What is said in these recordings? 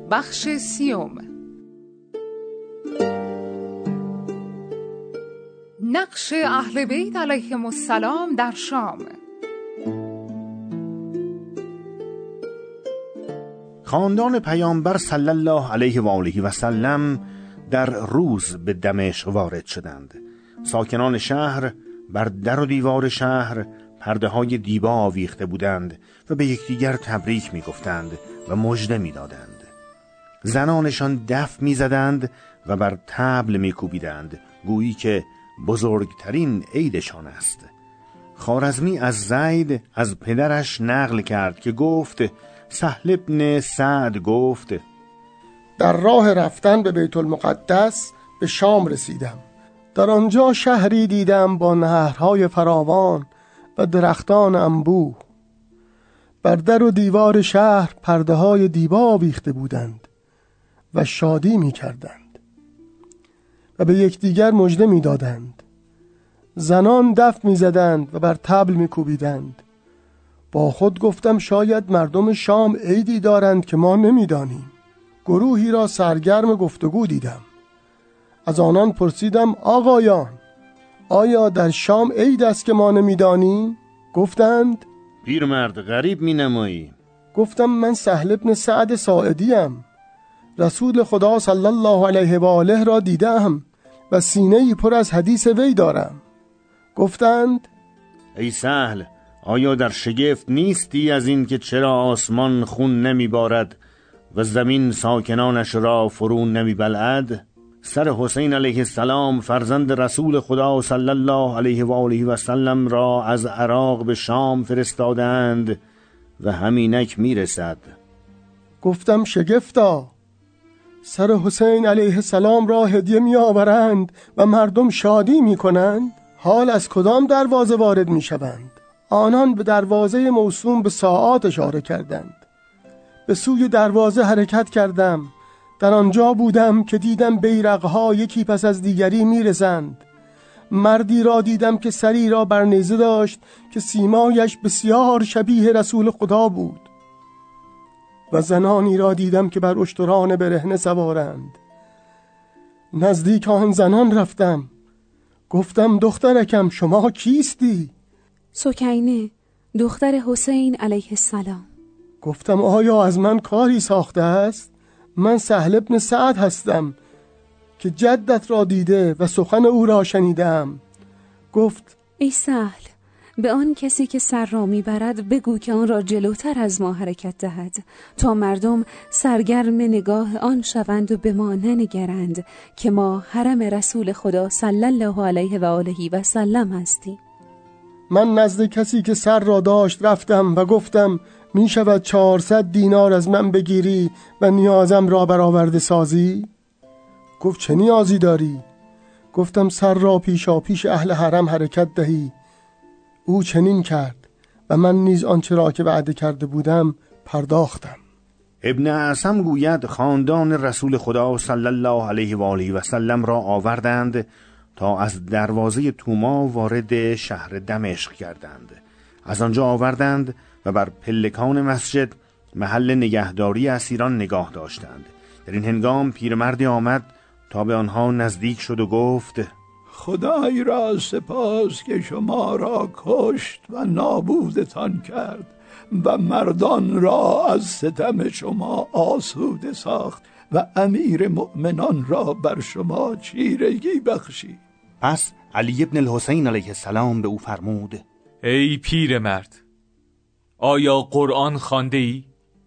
بخش 30. نقش اهل بیت علیهم السلام در شام. خاندان پیامبر صلی الله علیه و آله و سلم در روز به دمشق وارد شدند. ساکنان شهر بر در و دیوار شهر پرده های دیبا آویخته بودند و به یکدیگر تبریک می گفتند و مژده می دادند. زنانشان دف می زدند و بر طبل می کوبیدند، گویی که بزرگترین عیدشان است. خوارزمی از زید از پدرش نقل کرد که گفت سهل بن سعد گفت در راه رفتن به بیت المقدس به شام رسیدم. در آنجا شهری دیدم با نهرهای فراوان و درختان انبوه. بر در و دیوار شهر پرده های دیبا آویخته بودند و شادی می کردند و به یکدیگر مژده می دادند. زنان دف می زدند و بر طبل می کوبیدند. با خود گفتم شاید مردم شام عیدی دارند که ما نمی دانیم. گروهی را سرگرم گفتگو دیدم. از آنان پرسیدم آقایان، آیا در شام عید است که ما نمی دانیم؟ گفتند پیرمرد غریب می نمایی. گفتم من سهل بن سعد ساعدیم. رسول خدا صلی الله علیه و آله را دیدم و سینه‌ای پر از حدیث وی دارم. گفتند ای سهل، آیا در شگفت نیستی از این که چرا آسمان خون نمی بارد و زمین ساکنانش را فرو نمی بلعد؟ سر حسین علیه السلام فرزند رسول خدا صلی الله علیه و آله و سلم را از عراق به شام فرستادند و همینک می رسد. گفتم شگفتا، سر حسین علیه السلام را هدیه می آورند و مردم شادی می کنند. حال از کدام دروازه وارد می شوند؟ آنان به دروازه موسوم به ساعات اشاره کردند. به سوی دروازه حرکت کردم. در آنجا بودم که دیدم بیرقها یکی پس از دیگری می رسند. مردی را دیدم که سری را بر نیزه داشت که سیمایش بسیار شبیه رسول خدا بود و زنانی را دیدم که بر اشتران برهنه سوارند. نزدیک آن زنان رفتم. گفتم دخترکم شما کیستی؟ سکینه، دختر حسین علیه السلام. گفتم آیا از من کاری ساخته است؟ من سهل بن سعد هستم که جدت را دیده و سخن او را شنیدم. گفت ای سهل، به آن کسی که سر را میبرد بگو که آن را جلوتر از ما حرکت دهد تا مردم سرگرم نگاه آن شوند و به ما ننگرند که ما حرم رسول خدا صلی الله علیه و آله و سلم هستیم. من نزد کسی که سر را داشت رفتم و گفتم می شود 400 دینار از من بگیری و نیازم را برآورده سازی؟ گفت چه نیازی داری؟ گفتم سر را پیشا پیش اهل حرم حرکت دهی. او چنین کرد و من نیز آنچه را که وعده کرده بودم پرداختم. ابن اعصم گوید خاندان رسول خدا صلی الله علیه و آله و سلم را آوردند تا از دروازه توما وارد شهر دمشق کردند. از آنجا آوردند و بر پلکان مسجد محل نگهداری اسیران نگاه داشتند. در این هنگام پیرمردی آمد تا به آنها نزدیک شد و گفت خدای را سپاس که شما را کشت و نابودتان کرد و مردان را از ستم شما آسوده ساخت و امیر مؤمنان را بر شما چیرگی بخشید. پس علی ابن الحسین علیه السلام به او فرمود ای پیرمرد، آیا قرآن خوانده ای؟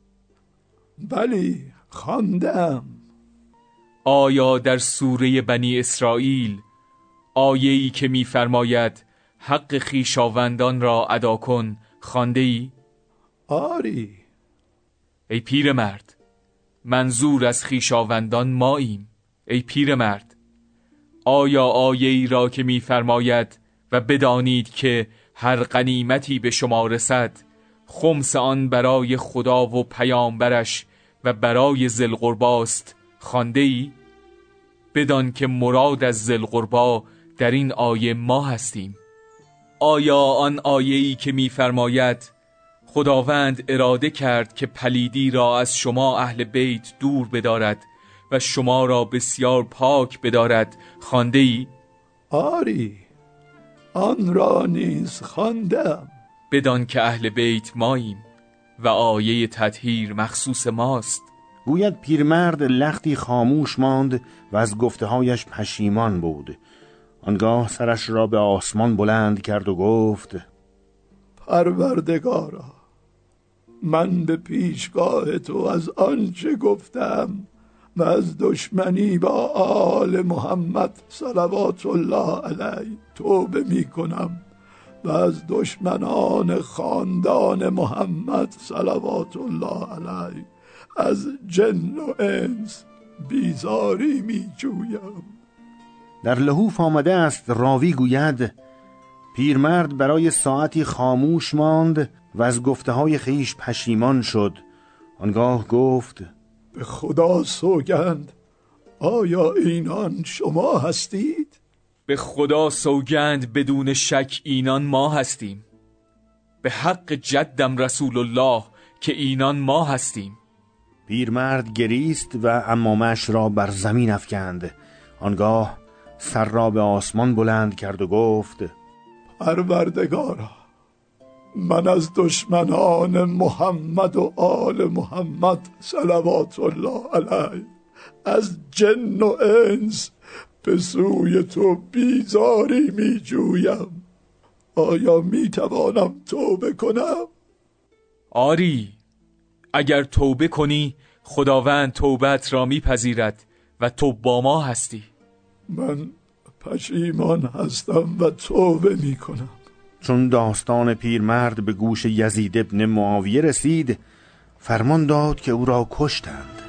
بلی خواندم. آیا در سوره بنی اسرائیل آیه‌ای که می‌فرماید حق خویشاوندان را ادا کن خوانده ای؟ آری. ای پیرمرد، منظور از خویشاوندان ماییم. ای پیرمرد، آیا آیه‌ای را که می‌فرماید و بدانید که هر غنیمتی به شما رسد خمس آن برای خدا و پیامبرش و برای ذی القرباست خوانده ای؟ بدان که مراد از ذی القربا در این آیه ما هستیم. آیا آن آیه‌ای که می‌فرماید خداوند اراده کرد که پلیدی را از شما اهل بیت دور بدارد و شما را بسیار پاک بدارد. خوانده ای؟ آری، آن را نیز خواندم. بدان که اهل بیت ماییم و آیه تطهیر مخصوص ماست. گوید پیرمرد لختی خاموش ماند و از گفته‌هایش پشیمان بود. آنگاه سرش را به آسمان بلند کرد و گفت: پروردگارا، من به پیشگاه تو از آنچه گفتم و از دشمنی با آل محمد صلوات الله علیه توبه می کنم و از دشمنان خاندان محمد صلوات الله علیه از جن و انس بیزاری می جویم. در لحوف آمده است، راوی گوید پیرمرد برای ساعتی خاموش ماند و از گفته‌های خویش پشیمان شد. آنگاه گفت: به خدا سوگند، آیا اینان شما هستید؟ به خدا سوگند بدون شک اینان ما هستیم. به حق جدم رسول الله که اینان ما هستیم. پیرمرد گریست و عمامش را بر زمین افکند. آنگاه سر را به آسمان بلند کرد و گفت: پروردگارا، من از دشمنان محمد و آل محمد صلوات الله علیه از جن و انس به سوی تو بیزاری می جویم. آیا می توانم توبه کنم؟ آری، اگر توبه کنی خداوند توبت را میپذیرد و تو با ما هستی. من پشیمان هستم و توبه می کنم. چون داستان پیرمرد به گوش یزید ابن معاویه رسید، فرمان داد که او را کشتند.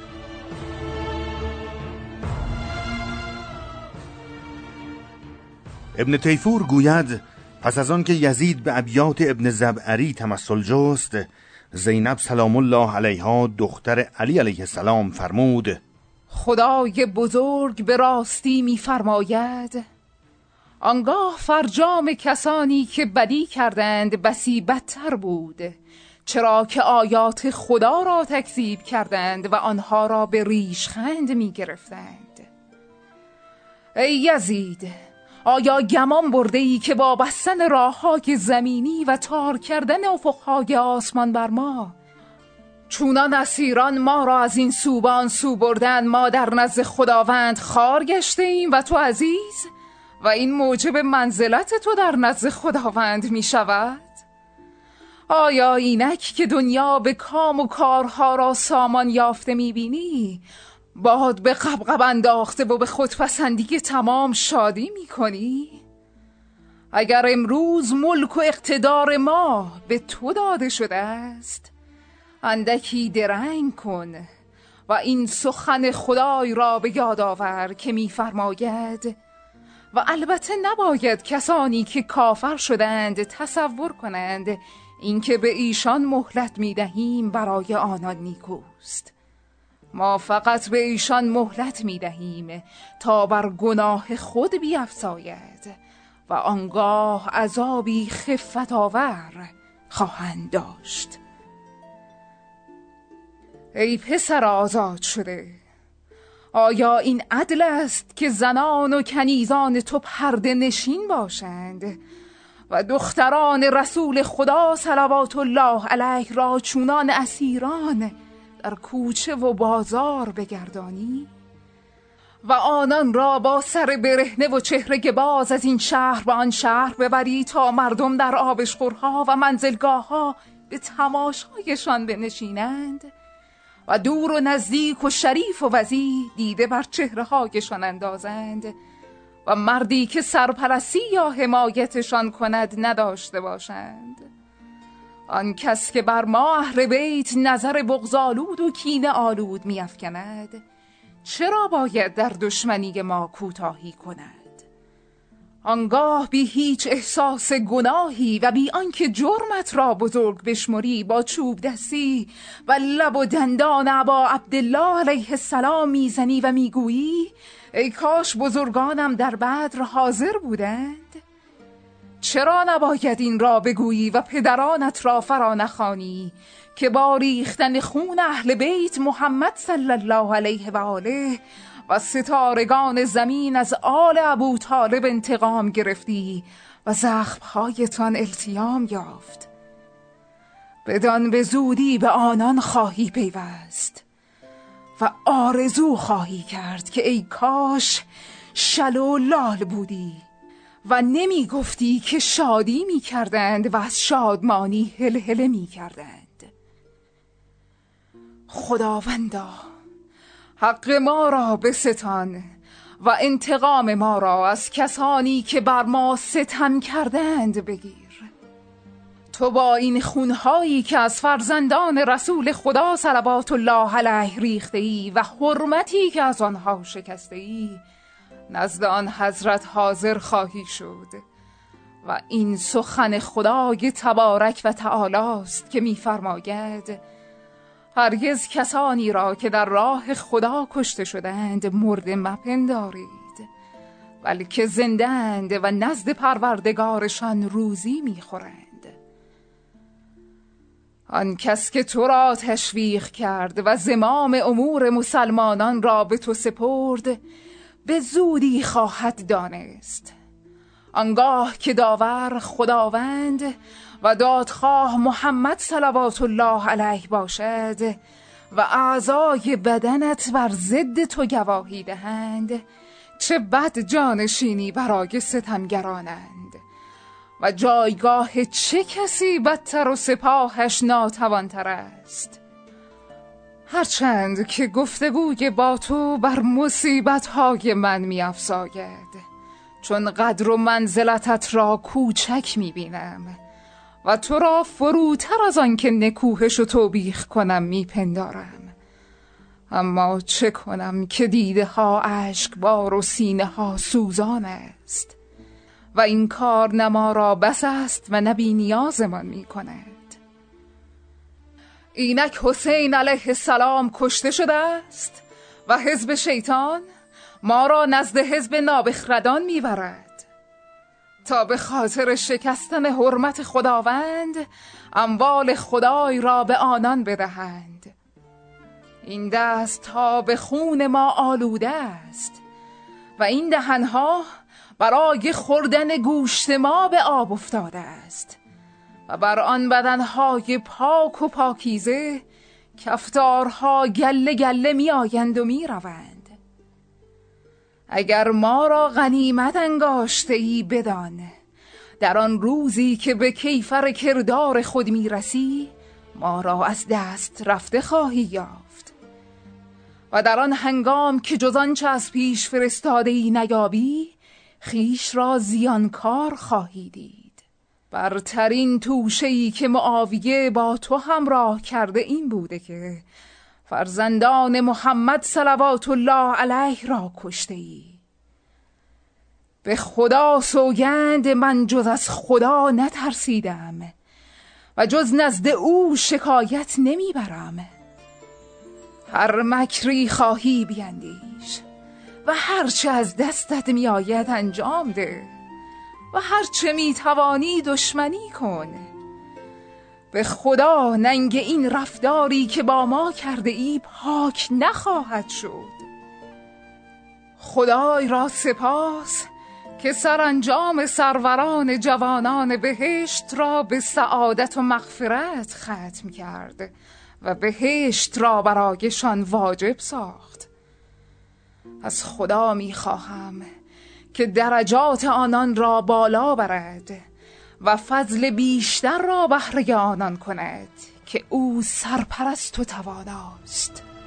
ابن تیفور گوید پس از آن که یزید به ابیات ابن زبعری تمثل جست، زینب سلام الله علیها دختر علی علیه السلام فرمود: خدای بزرگ به راستی می‌فرماید آنگاه فرجام کسانی که بدی کردند بسی بدتر بود، چرا که آیات خدا را تکذیب کردند و آنها را به ریشخند می‌گرفتند. ای یزید، آیا گمان برده ای که با بستن راه‌های زمینی و تار کردن افق‌های آسمان بر ما، چونان اسیران ما را از این سو به آن سو بردن، ما در نزد خداوند خوار گشته ایم و تو عزیز و این موجب منزلت تو در نزد خداوند می شود؟ آیا اینک که دنیا به کام و کارها را سامان یافته می بینی، باد به قبقب انداخته و به خودپسندی تمام شادی می کنی؟ اگر امروز ملک و اقتدار ما به تو داده شده است، اندکی درنگ کن و این سخن خدای را به یاد آور که می‌فرماید و البته نباید کسانی که کافر شدند تصور کنند اینکه به ایشان مهلت می‌دهیم برای آنان نیکوست. ما فقط به ایشان مهلت می‌دهیم تا بر گناه خود بیفزاید و آنگاه عذابی خفت آور خواهند داشت. ای پسر آزاد شده، آیا این عدل است که زنان و کنیزان تو پرده نشین باشند و دختران رسول خدا صلوات الله علیه را چونان اسیران در کوچه و بازار بگردانی و آنان را با سر برهنه و چهره باز از این شهر به آن شهر ببری تا مردم در آبشخورها و منزلگاهها به تماشایشان بنشینند و دور و نزدیک و شریف و وضیع دیده بر چهره هایشان اندازند و مردی که سرپرستی یا حمایتشان کند نداشته باشند؟ آن کس که بر ما اهل بیت نظر بغض‌آلود و کینه آلود می‌افکند، چرا باید در دشمنی ما کوتاهی کند؟ آنگاه بی هیچ احساس گناهی و بی آنکه جرمت را بزرگ بشمری، با چوب دستی و لب و دندان ابا عبدالله علیه السلام میزنی و میگویی ای کاش بزرگانم در بدر حاضر بودند. چرا نباید این را بگویی و پدرانت را فرا نخوانی که با ریختن خون اهل بیت محمد صلی الله علیه و آله و ستارگان زمین از آل ابو طالب انتقام گرفتی و زخمهایتان التیام یافت؟ بدان به زودی به آنان خواهی پیوست و آرزو خواهی کرد که ای کاش شل و لال بودی و نمی گفتی که شادی می کردند و از شادمانی هلهله می کردند. خداوندا حق ما را بستان و انتقام ما را از کسانی که بر ما ستم کردند بگیر. تو با این خونهایی که از فرزندان رسول خدا صلوات الله علیه ریخته ای و حرمتی که از آنها شکسته ای نزد آن حضرت حاضر خواهی شد و این سخن خدای تبارک و تعالی است که می‌فرماید هرگز کسانی را که در راه خدا کشته شدند مرده مپندارید، بلکه زنده‌اند و نزد پروردگارشان روزی می‌خورند. آن کس که تو را تشویق کرد و زمام امور مسلمانان را به تو سپرد به زودی خواهد دانست. آنگاه که داور خداوند و دادخواه محمد صلوات الله علیه باشد و اعضای بدنت بر ضد تو گواهی دهند، چه بد جانشینی برای ستمگرانند و جایگاه چه کسی بدتر و سپاهش ناتوانتر است. هرچند که گفتگوی با تو بر مصیبت‌های من می‌افزاید، چون قدر و منزلتت را کوچک می‌بینم و تو را فروتر از آن که نکوهش و توبیخ کنم می‌پندارم. اما چه کنم که دیده ها اشکبار و سینه ها سوزان است و این کار نه ما را بس است و نه بی نیازمان می کند. اینک حسین علیه السلام کشته شده است و حزب شیطان ما را نزد حزب نابخردان می برد تا به خاطر شکستن حرمت خداوند اموال خدای را به آنان بدهند. این دست ها به خون ما آلوده است و این دهنها برای خوردن گوشت ما به آب افتاده است و بر آن بدنهای پاک و پاکیزه کفتارها گله گله می آیند و می روند. اگر ما را غنیمت انگاشته ای بدان در آن روزی که به کیفر کردار خود می رسی ما را از دست رفته خواهی یافت و در آن هنگام که جز آنچه از پیش فرستاده ای نیابی خیش را زیانکار خواهی دید. برترین توشه‌ای که معاویه با تو همراه کرده این بوده که فرزندان محمد صلوات الله علیه را کشته ای. به خدا سوگند من جز از خدا نترسیدم و جز نزد او شکایت نمیبرم. هر مکری خواهی بیندیش و هرچه از دستت می آید انجام ده و هرچه می توانی دشمنی کن. به خدا ننگ این رفتاری که با ما کرده ای پاک نخواهد شد. خدای را سپاس که سرانجام سروران جوانان بهشت را به سعادت و مغفرت ختم کرد و بهشت را برایشان واجب ساخت. از خدا می‌خواهم که درجات آنان را بالا برد و فضل بیشتر را بهره آنان کند که او سرپرست و تواناست.